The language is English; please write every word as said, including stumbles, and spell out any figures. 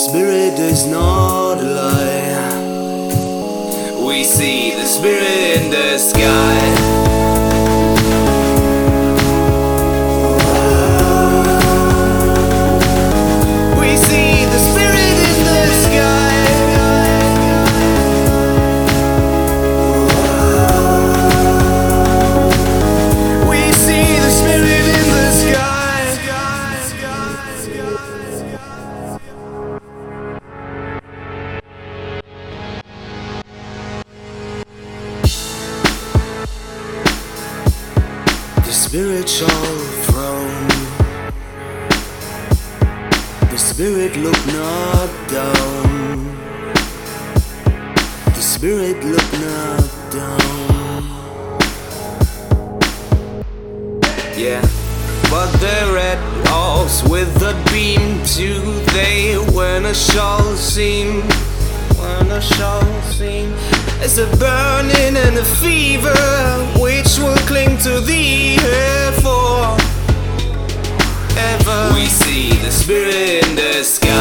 spirit is not a lie. We see the spirit in the sky. The spiritual throne, the spirit look not down, the spirit look not down. Yeah, but the red walls with the beam too, they wanna shall seem, wanna shall seem. It's a burning and a fever which will cling to the earth forever. We see the spirit in the sky.